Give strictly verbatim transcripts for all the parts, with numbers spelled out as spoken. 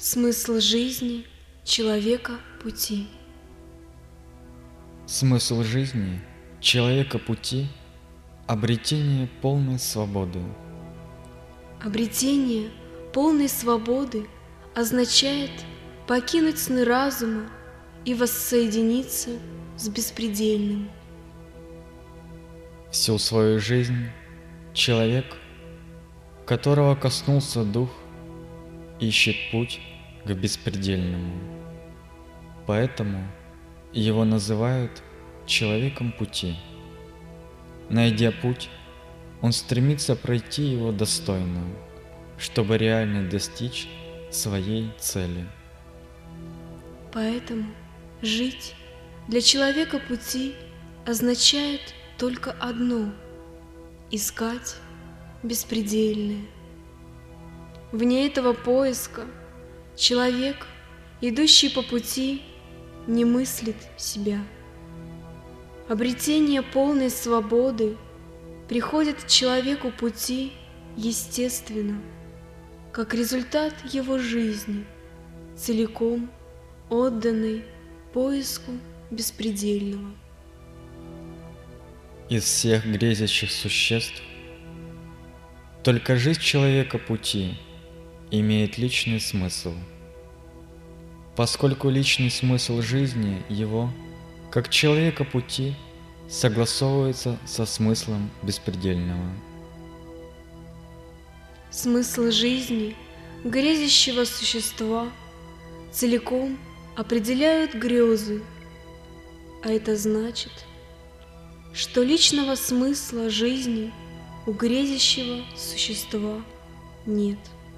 Смысл жизни человека пути. Смысл жизни человека пути – обретение полной свободы. Обретение полной свободы означает покинуть сны разума и воссоединиться с беспредельным. Всю свою жизнь человек, которого коснулся дух, ищет путь к беспредельному. Поэтому его называют человеком пути. Найдя путь, он стремится пройти его достойно, чтобы реально достичь своей цели. Поэтому жить для человека пути означает только одно – искать беспредельное. Вне этого поиска человек, идущий по пути, не мыслит себя. Обретение полной свободы приходит человеку пути естественно, как результат его жизни, целиком отданной поиску беспредельного. Из всех грезящих существ только жизнь человека пути имеет личный смысл, поскольку личный смысл жизни его, как человека пути, согласовывается со смыслом беспредельного. Смысл жизни грезящего существа целиком определяют грезы, а это значит, что личного смысла жизни у грезящего существа нет.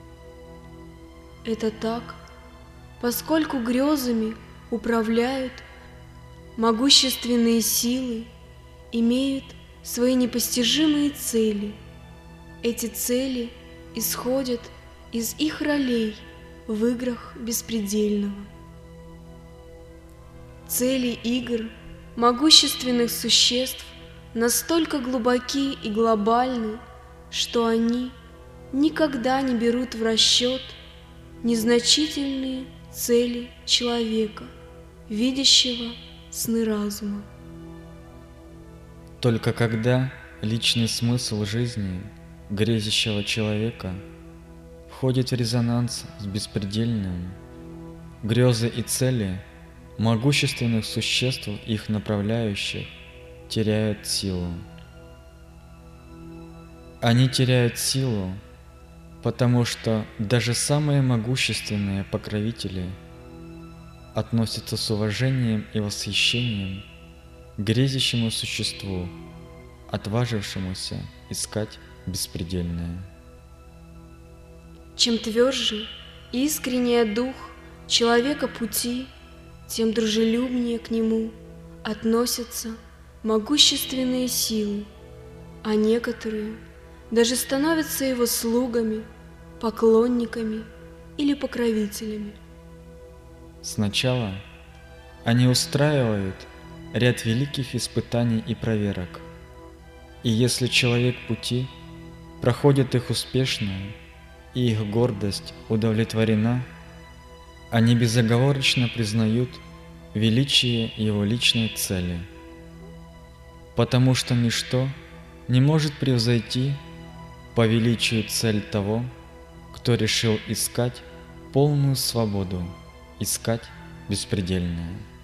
Это так, поскольку грезами управляют могущественные силы, имеют свои непостижимые цели. Эти цели исходят из их ролей в играх беспредельного. Цели игр могущественных существ настолько глубоки и глобальны, что они никогда не берут в расчет незначительные цели человека, видящего сны разума. Только когда личный смысл жизни грезящего человека входит в резонанс с беспредельным, грезы и цели могущественных существ, их направляющих, теряют силу. Они теряют силу, потому что даже самые могущественные покровители относятся с уважением и восхищением к грезящему существу, отважившемуся искать беспредельное. Чем тверже и искреннее дух человека пути, тем дружелюбнее к нему относятся могущественные силы, а некоторые даже становятся его слугами, поклонниками или покровителями. Сначала они устраивают ряд великих испытаний и проверок, и если человек пути проходит их успешно, и их гордость удовлетворена, они безоговорочно признают величие его личной цели, потому что ничто не может превзойти по величию цель того, кто решил искать полную свободу, искать беспредельное.